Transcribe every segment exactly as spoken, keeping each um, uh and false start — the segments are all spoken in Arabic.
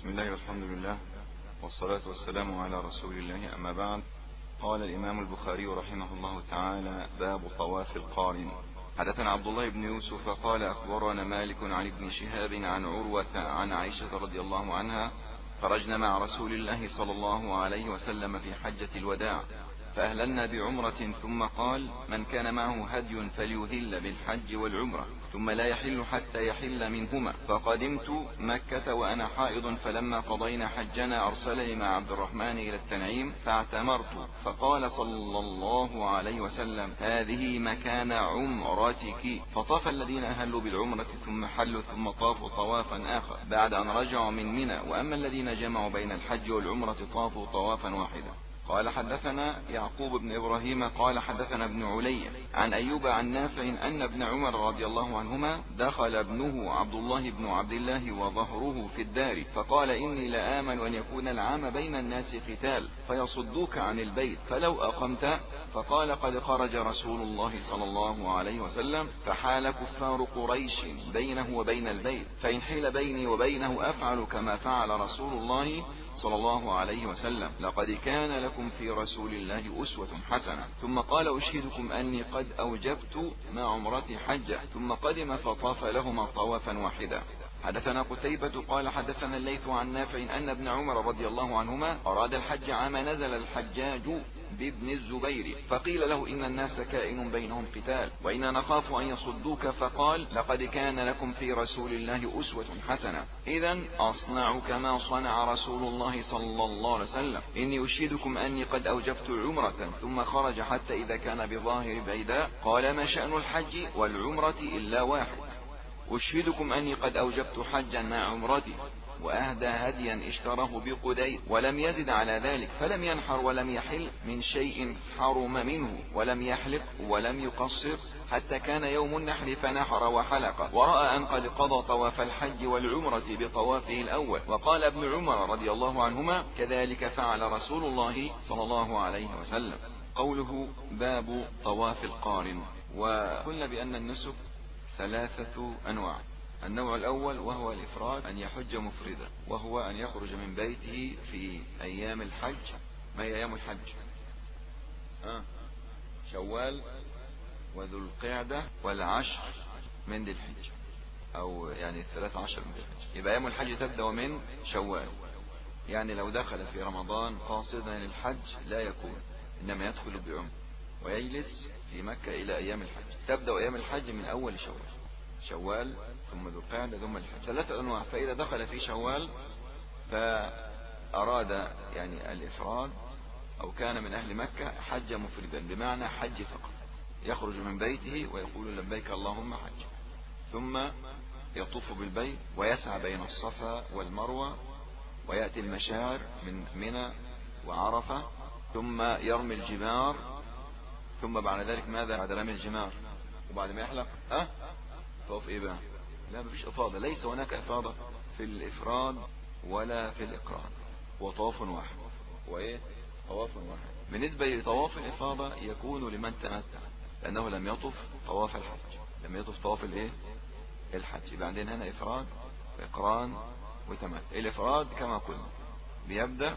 بسم الله والحمد لله والصلاة والسلام على رسول الله، أما بعد. قال الإمام البخاري رحمه الله تعالى: باب طواف القارن. حدثنا عبد الله بن يوسف قال أخبرنا مالك عن ابن شهاب عن عروة عن عائشة رضي الله عنها: خرجنا مع رسول الله صلى الله عليه وسلم في حجة الوداع فأهللنا بعمرة، ثم قال: من كان معه هدي فليهل بالحج والعمرة ثم لا يحل حتى يحل منهما. فقدمت مكة وأنا حائض، فلما قضينا حجنا أرسلني مع عبد الرحمن إلى التنعيم فاعتمرت، فقال صلى الله عليه وسلم: هذه مكان عمرتك. فطاف الذين أهلوا بالعمرة ثم حلوا ثم طافوا طوافا آخر بعد أن رجعوا من منى، وأما الذين جمعوا بين الحج والعمرة طافوا طوافا واحدا. قال حدثنا يعقوب بن إبراهيم قال حدثنا ابن علي عن أيوب عن نافع أن ابن عمر رضي الله عنهما دخل ابنه عبد الله بن عبد الله وظهره في الدار، فقال: إني لآمن أن يكون العام بين الناس قتال فيصدوك عن البيت فلو أقمت. فقال: قد خرج رسول الله صلى الله عليه وسلم فحال كفار قريش بينه وبين البيت، فإن حيل بيني وبينه أفعل كما فعل رسول الله صلى الله عليه وسلم: لقد كان لكم في رسول الله أسوة حسنة. ثم قال: أشهدكم أني قد أوجبت مع عمرتي حجة. ثم قدم فطاف لهما طوافا واحدا. حدثنا قتيبة قال حدثنا الليث عن نافع أن ابن عمر رضي الله عنهما أراد الحج عام نزل الحجاج بابن الزبير، فقيل له: إن الناس كائن بينهم قتال وإنا نخاف أن يصدوك. فقال: لقد كان لكم في رسول الله أسوة حسنة، إذن أصنع كما صنع رسول الله صلى الله عليه وسلم. إني أشهدكم أني قد أوجبت عمرة. ثم خرج حتى إذا كان بظاهر بيداء قال: ما شأن الحج والعمرة إلا واحد؟ أشهدكم أني قد أوجبت حجا مع عمرتي. وأهدى هديا اشتراه بقديد ولم يزد على ذلك، فلم ينحر ولم يحل من شيء حرم منه، ولم يحلق ولم يقصر حتى كان يوم النحر فنحر وحلق، ورأى أن قد قضى طواف الحج والعمرة بطوافه الأول. وقال ابن عمر رضي الله عنهما: كذلك فعل رسول الله صلى الله عليه وسلم. قوله: باب طواف القارن. وقلنا بأن النسك ثلاثة أنواع. النوع الأول وهو الإفراد، أن يحج مفردا، وهو أن يخرج من بيته في أيام الحج. ما هي أيام الحج؟ آه. شوال وذو القعدة والعشر من ذي الحج، أو يعني الثلاث عشر من ذي الحج. يبقى أيام الحج تبدأ من شوال، يعني لو دخل في رمضان قاصدا للحج لا يكون، إنما يدخل بعمر ويجلس في مكة إلى أيام الحج. تبدأ أيام الحج من أول شوال، شوال ثم ذو القعدة ثم الحج، ثلاثة أنواع. فإذا دخل في شوال فأراد يعني الإفراد أو كان من أهل مكة حج مفردا، بمعنى حج فقط، يخرج من بيته ويقول: لبيك اللهم حج، ثم يطوف بالبيت ويسعى بين الصفا والمروة، ويأتي المشاعر من منى وعرفة، ثم يرمي الجمار. ثم بعد ذلك ماذا بعد رمي الجمار وبعد ما يحلق؟ أه طواف ايه بقى؟ لا، مفيش افاضة، ليس هناك افاضة في الافراد ولا في الاقران، هو طواف واحد. وايه؟ طواف واحد. بالنسبة لطواف الافاضة يكون لمن تمتع، لانه لم يطف طواف الحج، لم يطف طواف الايه؟ الحج. يبقى عندنا هنا افراد واقران وتمتع. الافراد كما قلنا بيبدأ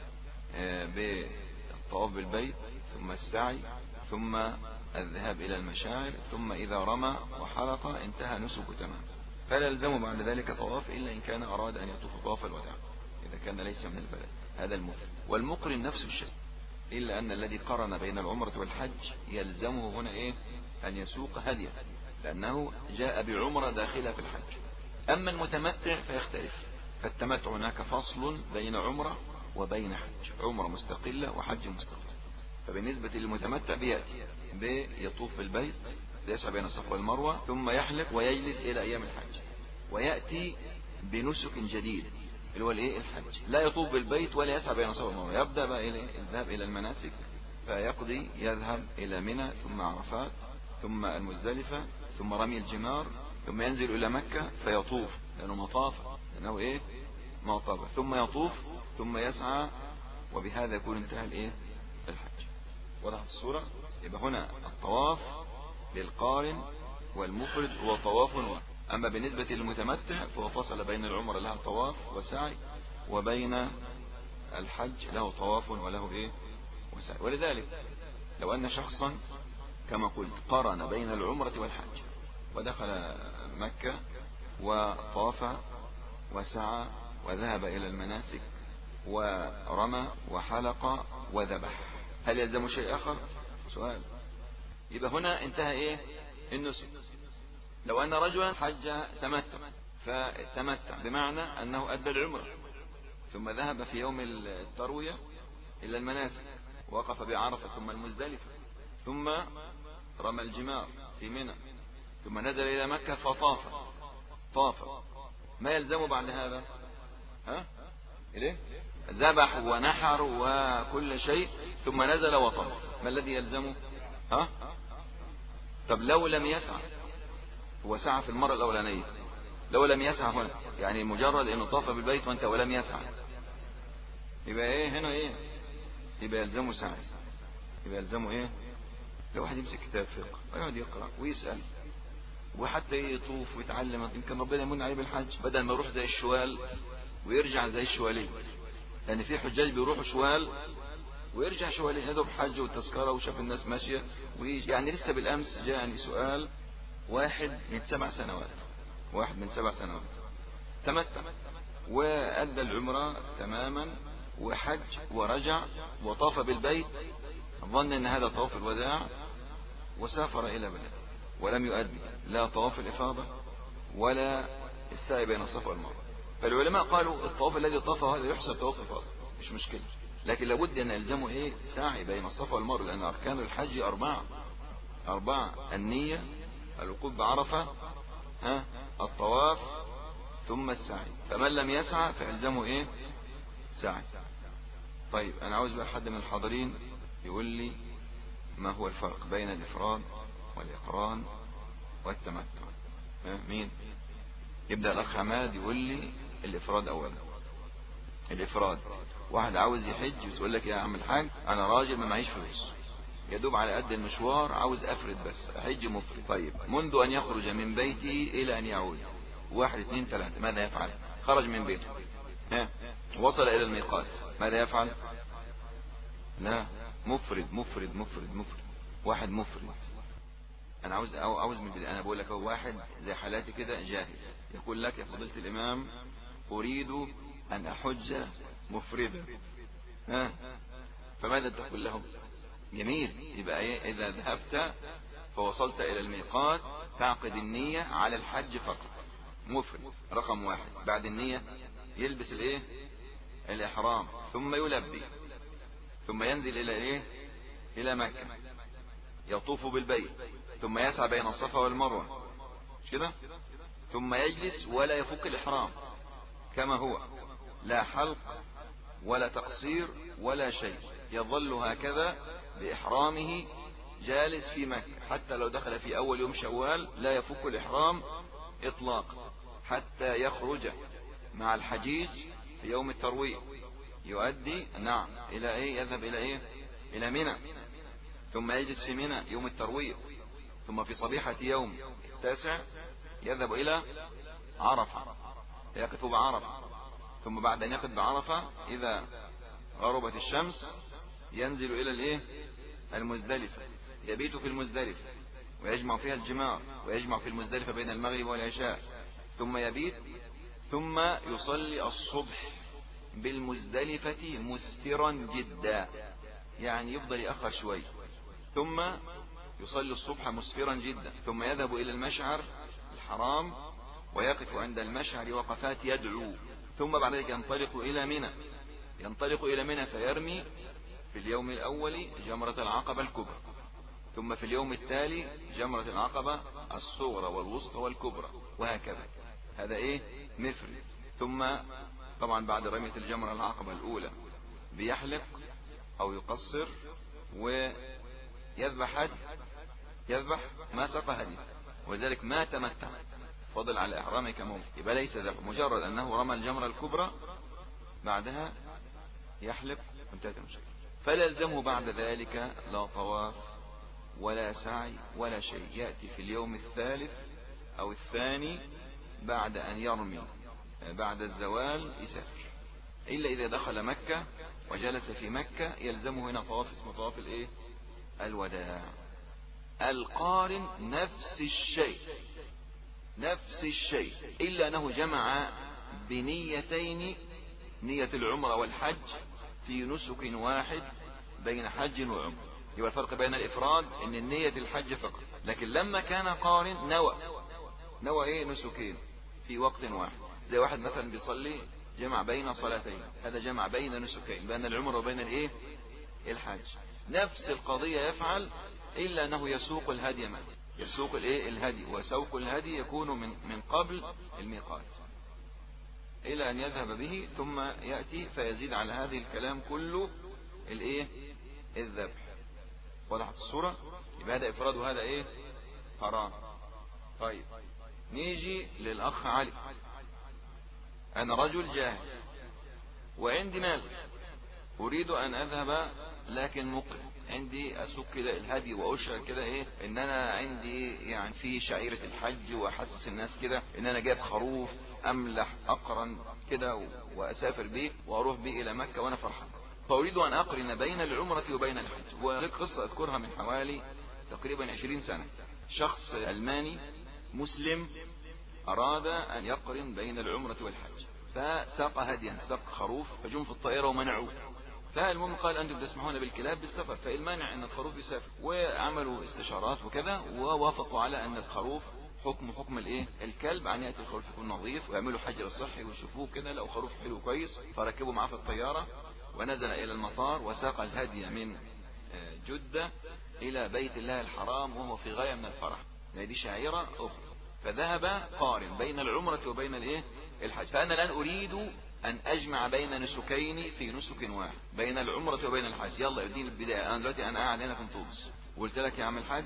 بالطواف بالبيت، ثم السعي، ثم الذهاب إلى المشاعر، ثم إذا رمى وحلق انتهى نسك تمام، فلا يلزم بعد ذلك طواف إلا إن كان أراد أن يطوف طواف الوداع، إذا كان ليس من البلد. هذا المفرد. والمقرن نفس الشيء، إلا أن الذي قرن بين العمرة والحج يلزمه هنا إيه؟ أن يسوق هديا، لأنه جاء بعمرة داخلة في الحج. أما المتمتع فيختلف، فالتمتع هناك فصل بين عمرة وبين حج، عمرة مستقلة وحج مستقل. فبالنسبة للمتمتع بيأتي بيطوف بالبيت، يسعى بين الصفا والمروة، ثم يحلق ويجلس إلى أيام الحج، ويأتي بنسك جديد اللي هو الايه؟ الحج. لا يطوف بالبيت ولا يسعى بين الصفا والمروة، يبدأ بقى إلى الذهاب إلى المناسك، فيقضي يذهب إلى منى ثم عرفات ثم المزدلفة ثم رمي الجمار، ثم ينزل إلى مكة فيطوف، لأنه مطاف، لأنه إيه؟ مطاف، ثم يطوف ثم يسعى، وبهذا يكون انتهى الإيه؟ الحج. وضحت الصورة؟ يبقى هنا الطواف للقارن والمفرد هو طواف واحد. أما بالنسبة للمتمتع فهو فصل بين العمرة لها طواف وسعي، وبين الحج له طواف وله إيه وسعي. ولذلك لو أن شخصا كما قلت قارن بين العمرة والحج ودخل مكة وطاف وسعى وذهب إلى المناسك ورمى وحلق وذبح، هل يلزم شيء آخر؟ سؤال. يبقى هنا انتهى إيه النسك. لو أن رجلا حج تمتع فتمتع بمعنى أنه أدى العمرة ثم ذهب في يوم التروية إلى المناسك وقف بعرفة ثم المزدلفة ثم رمى الجمار في منى ثم نزل إلى مكة فطاف طاف، ما يلزم بعد هذا؟ ها إليه ذبح ونحر وكل شيء ثم نزل وطاف، ما الذي يلزمه؟ ها طب لو لم يسعى، هو سعى في المرة الأولانية، لو لم يسعى هنا يعني مجرد انه طاف بالبيت وانت ولم يسعى، يبقى ايه هنا ايه؟ يبقى يلزمه سعي، يبقى يلزمه ايه؟ لو واحد يمسك كتاب فقه ويقعد يقرأ ويسأل وحتى يطوف ويتعلم، يمكن ربنا يمن عليه بالحج بدل ما يروح زي الشوال ويرجع زي الشوالي، لان في حجاج بيروحوا شوال ويرجع شوالي، يدوا بحج والتذكرة وشاف الناس ماشية ويجي. يعني لسه بالامس جاءني سؤال واحد من سبع سنوات واحد من سبع سنوات تمتع وأدى العمرة تماما وحج ورجع وطاف بالبيت، ظن ان هذا طواف الوداع وسافر الى بلده ولم يؤدي لا طواف الافاضة ولا السعي بين الصفا والمروة. فالعلماء قالوا الطواف الذي طافه هذا يحسب طواف افاضة مش مشكلة، لكن لابد ان يلزمه ايه؟ سعي بين الصفا والمروة، لان اركان الحج اربعة اربعة النية، الوقوف بعرفة، ها الطواف، ثم السعي، فمن لم يسعى فيلزمه ايه؟ سعي. طيب انا عاوز بقى حد من الحاضرين يقول لي ما هو الفرق بين الافراد والاقران والتمتع؟ مين يبدأ؟ الاخ حماد يقول لي الافراد اولا. الافراد واحد عاوز يحج وتقول لك يا عم الحاج انا راجل ما معيش فلوس، يدوب على قد المشوار، عاوز افرد بس احج مفرد. طيب منذ ان يخرج من بيته الى ان يعود، واحد اثنين ثلاثة، ماذا يفعل؟ خرج من بيته، ها وصل الى الميقات، ماذا يفعل؟ لا مفرد مفرد مفرد مفرد واحد مفرد. انا عاوز أو عاوز من بداية. انا بقول لك هو واحد زي حالاتي كده جاهل يقول لك يا فضيلة الامام اريد ان احج مفردا، ها فماذا تقول له؟ جميل، يبقى ايه؟ اذا ذهبت فوصلت الى الميقات تعقد النية على الحج فقط مفرد رقم واحد. بعد النية يلبس الايه؟ الاحرام، ثم يلبي، ثم ينزل الى ايه؟ الى مكة، يطوف بالبيت، ثم يسعى بين الصفا والمروة، مش كده؟ ثم يجلس ولا يفك الاحرام كما هو، لا حلق ولا تقصير ولا شيء، يظل هكذا بإحرامه جالس في مكة، حتى لو دخل في أول يوم شوال لا يفك الإحرام إطلاقا حتى يخرج مع الحجيج في يوم التروية، يؤدي نعم إلى إيه؟ يذهب إلى إيه؟ إلى منى، ثم يجلس في منى يوم التروية، ثم في صبيحة يوم التاسع يذهب إلى عرفة يقف بعرفة، ثم بعد أن يقف بعرفة إذا غربت الشمس ينزل إلى الإيه؟ المزدلفة، يبيت في المزدلفة ويجمع فيها الجمار، ويجمع في المزدلفة بين المغرب والعشاء، ثم يبيت، ثم يصلي الصبح بالمزدلفة مسفرا جدا، يعني يفضل يأخر شوي، ثم يصلي الصبح مسفرا جدا، ثم يذهب إلى المشعر الحرام ويقف عند المشعر وقفات يدعو، ثم بعد ذلك ينطلق إلى منى، ينطلق إلى منى فيرمي في اليوم الأول جمرة العقبة الكبرى، ثم في اليوم التالي جمرة العقبة الصغرى والوسطى والكبرى، وهكذا. هذا إيه؟ مفرد. ثم طبعا بعد رمية الجمرة العقبة الأولى بيحلق أو يقصر ويذبح هدي، يذبح ما سقى هدي، وذلك ما تمتع فضل على إحرامه كموم، يبقى ليس ذبح، مجرد أنه رمى الجمرة الكبرى بعدها يحلق وانتهت المشكلة، فلا يلزمه بعد ذلك لا طواف ولا سعي ولا شيء، يأتي في اليوم الثالث أو الثاني بعد أن يرمي بعد الزوال يسافر، إلا إذا دخل مكة وجلس في مكة يلزمه هنا طواف اسمه طواف الايه الوداع. القارن نفس الشيء نفس الشيء إلا أنه جمع بنيتين، نية العمرة والحج في نسك واحد بين حج وعمرة. يبقى الفرق بين الإفراد إن النية الحج فقط، لكن لما كان قارن نوى نوى إيه نسكين في وقت واحد. زي واحد مثلا بيصلي جمع بين صلاتين، هذا جمع بين نسكين بين العمرة وبين الإيه الحج. نفس القضية يفعل إلا أنه يسوق الهدي معه، يسوق الإيه الهدي، وسوق الهدي يكون من من قبل الميقات إلى أن يذهب به ثم يأتي فيزيد على هذه الكلام كله الإيه الذبح. وضحت الصورة؟ يبقى هذا إفراد وهذا إيه حرام. طيب نيجي للأخ علي. أنا رجل جاهل وعندي مال أريد أن أذهب لكن مقرن، عندي أسوق كده الهدي وأشعر كده إيه إن أنا عندي يعني في شعيرة الحج، وأحسس الناس كده إن أنا جايب خروف أملح أقرن كده وأسافر بيه وأروح بيه إلى مكة وأنا فرحان. فأريد أن أقرن بين العمرة وبين الحج. ولك قصة أذكرها من حوالي تقريبا عشرين سنة. شخص ألماني مسلم أراد أن يقرن بين العمرة والحج، فساق هديا، ساق خروف، فجم في الطائرة ومنعوه. فالمهم قال أنتم تسمحون بالكلاب بالسفر، فالمانع أن الخروف يسافر. وعملوا استشارات وكذا ووافقوا على أن الخروف حكم حكم الايه الكلب، عن يأتي الخروف يكون نظيف ويعملوا حجر صحي ويشوفوه كده لو خروف حلو كويس. فركبوا معاه في الطيارة ونزل إلى المطار وساق الهدي من جدة إلى بيت الله الحرام وهو في غاية من الفرح. هذه شعيرة أخرى. فذهب قارن بين العمرة وبين الايه الحج. فأنا الآن أريد أن أجمع بين نسكين في نسك واحد، بين العمرة وبين الحج. يلا اديني البداية. أنا دلوقتي أنا قاعد هنا في مطوبس وقلت لك يا عم الحج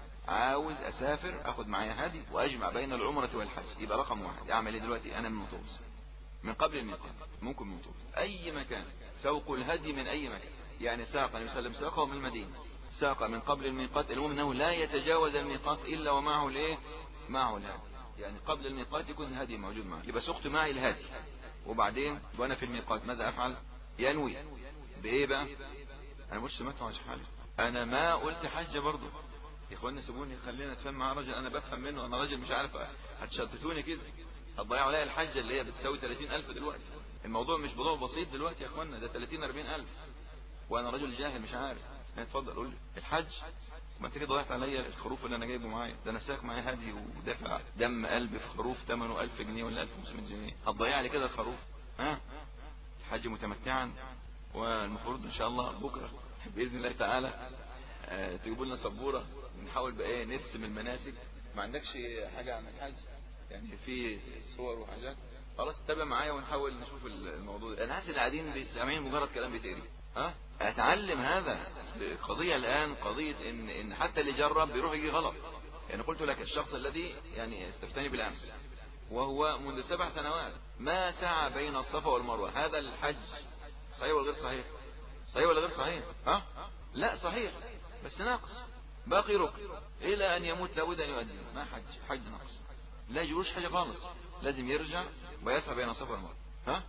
عاوز أسافر أخذ معايا هدي وأجمع بين العمرة والحج. يبقى رقم واحد أعمل إيه دلوقتي؟ أنا من مطوبس، من قبل الميقات، ممكن من مطوبس أي مكان، سوق الهدي من أي مكان. يعني ساق النبي صلى الله عليه وسلم ساقه من المدينة، ساق من قبل الميقات. المهم أنه لا يتجاوز الميقات إلا ومعه الإيه معه الهدي. يعني قبل الميقات يكون الهدي موجود معه. يبقى سقت معي الهدي، وبعدين وانا في الميقات ماذا افعل؟ ينوي بايه بقى؟ انا مش سمعته عن حاجه، انا ما قلت حجه برضو يا اخوانا. سيبوني خلينا اتفاهم مع راجل انا بفهم منه. انا راجل مش عارف هتشتتوني كده، هتضيعوا عليا الحجه اللي هي بتساوي ثلاثين ألف دلوقتي. الموضوع مش موضوع بسيط دلوقتي يا اخوانا، ده ثلاثين أربعين ألف وانا راجل جاهل مش عارف. اتفضل قول لي الحج. ما انت كده ضيعت عليا الخروف اللي انا جايبه معايا، ده انا ساق معايا هدي ودافع دم قلبي في خروف ثمنه ألف جنيه ولا ألف وخمسمائة جنيه، هتضيع لي كده الخروف؟ ها الحج متمتعا. والمفروض ان شاء الله بكره باذن الله تعالى اه تجيبوا لنا سبوره نحاول بقى ايه نرسم المناسك. ما عندكش حاجه عن الحج يعني في صور وحاجات؟ خلاص تتابع معايا ونحاول نشوف الموضوع ده. الناس اللي قاعدين بيسمعين مجرد كلام بيتقري. ها اتعلم هذا. القضيه الان قضيه ان ان حتى اللي جرب بيروح يجي غلط. يعني قلت لك الشخص الذي يعني استفتاني بالامس وهو منذ سبع سنوات ما سعى بين الصفا والمروه، هذا الحج صحيح ولا غير صحيح؟ صحيح ولا غير صحيح؟ ها لا صحيح بس ناقص، باقي ركن الى ان يموت لابد ان يؤدي. ما حج حج ناقص، لا يجوز حاجه خالص، لازم يرجع ويسعى بين الصفا والمروه. ها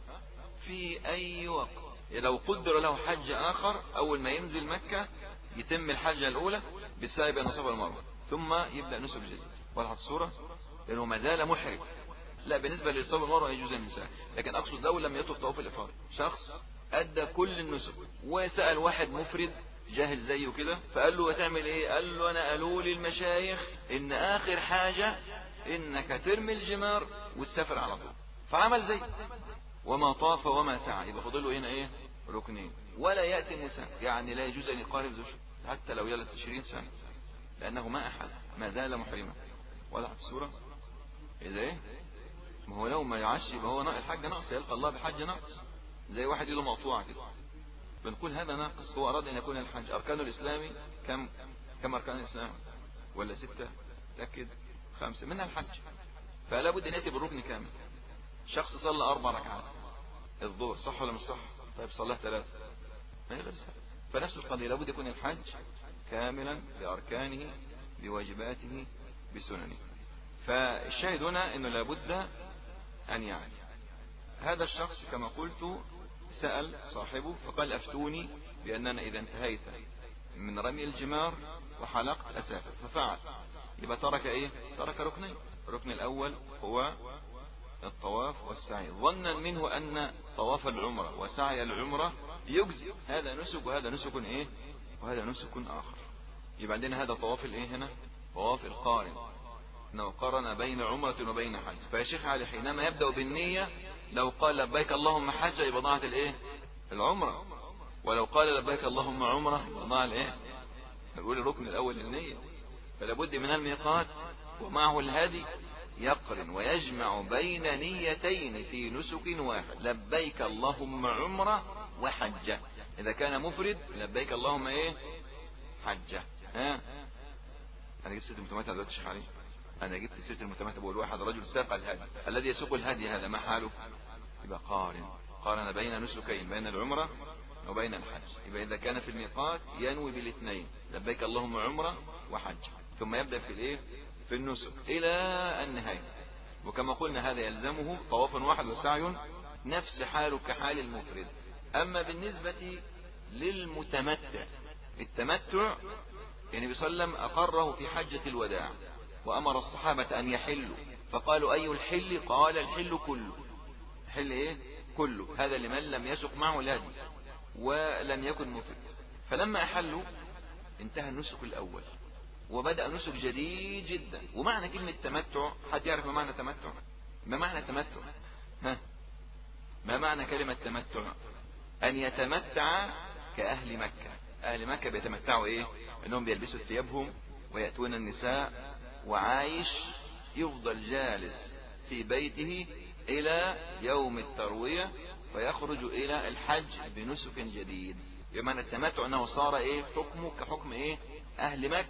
في اي وقت لو قدر له حج آخر أول ما ينزل مكة يتم الحجة الأولى بالسعي بين الصفا والمروة ثم يبدأ نسك جديد. وضحت الصورة؟ لأنه ما زال محرم. لا بالنسبة للصفا والمروة يجوز النساء، لكن أقصد لو لم يطف طواف الإفاضة. شخص أدى كل النسك وسأل واحد مفرد جاهل زيه كده فقال له هتعمل إيه؟ قال له أنا قالوا لي المشايخ إن آخر حاجة إنك ترمي الجمار وتسافر على طول. فعمل زي وما طاف وما سعى. يبقى فاضل له هنا ايه ركنين. ولا ياتي النساء، يعني لا يجوز ان يقارب زوجته حتى لو جلس عشرين سنه لانه ما احل ما زال محرما. وضعت الصوره اذا ايه ما هو لو ما يعش يبقى هو الحج ناقص، يلقى الله بحج ناقص زي واحد يده مقطوعه كده. بنقول هذا ناقص. هو اراد ان يكون الحج اركان الاسلام كم كم اركان الاسلام ولا سته؟ تاكد خمسه منها الحج، فلا بد ان ياتي بالركن كامل. شخص صلى اربع ركعات الظهر صح ولا مش صح؟ طيب صلاه ثلاثه ما هي غير صح. فنفس القضيه لابد يكون الحج كاملا باركانه بواجباته بسننه. فالشاهد هنا انه لابد ان يعرف هذا الشخص كما قلت سأل صاحبه فقال أفتوني بأننا إذا انتهيت من رمي الجمار وحلقت أسافر، ففعل. يبقى ترك إيه؟ ترك ركنين. الركن الأول هو الطواف والسعي، ظنا منه أن طواف العمرة وسعي العمرة يجزي، هذا نسك وهذا نسك إيه؟ وهذا نسك آخر. يبقى عندنا هذا طواف الإيه هنا؟ طواف القارن، انه قارن بين عمرة وبين حج. فيا شيخ علي حينما يبدأ بالنية لو قال لبيك اللهم حج يبقى ضاعت الايه؟ العمرة، ولو قال لبيك اللهم عمرة يبقى ضاع الايه؟ نقول الركن الاول النية. فلا بد من الميقات ومعه الهدي يقرن ويجمع بين نيتين في نسك واحد، لبيك اللهم عمرة وحجة. اذا كان مفرد لبيك اللهم ايه؟ حجة. ها انا جبت سيرة المتمتع دلوقتي شيخ علي، انا جبت سيرة المتمتع بقول واحد رجل ساق الهدي، الذي يسوق الهدي هذا ما حاله؟ يبقى قارن، قارن بين نسكين، بين العمرة وبين الحج. يبقى اذا كان في الميقات ينوي بالاثنين، لبيك اللهم عمرة وحج، ثم يبدأ في الايه؟ في النسك الى النهاية. وكما قلنا هذا يلزمه طواف واحد وسعي، نفس حاله كحال المفرد. اما بالنسبة للمتمتع، التمتع يعني صلى الله عليه وسلم أقره في حجة الوداع وأمر الصحابة أن يحلوا، فقالوا أي الحل؟ قال الحل كله. الحل إيه؟ كله. هذا لمن لم يسق معه الهدي ولم يكن مفرد. فلما أحلوا انتهى النسك الأول وبدأ نسك جديد جدا. ومعنى كلمة تمتع، حد يعرف ما معنى تمتع؟ ما معنى تمتع؟ ها؟ ما معنى كلمة تمتع؟ أن يتمتع كأهل مكة. أهل مكة بيتمتعوا إيه؟ أنهم بيلبسوا ثيابهم ويأتون النساء، وعايش يفضل جالس في بيته إلى يوم التروية ويخرج إلى الحج بنسك جديد. بمعنى التمتع أنه صار إيه؟ حكمه كحكم إيه؟ أهل مكة.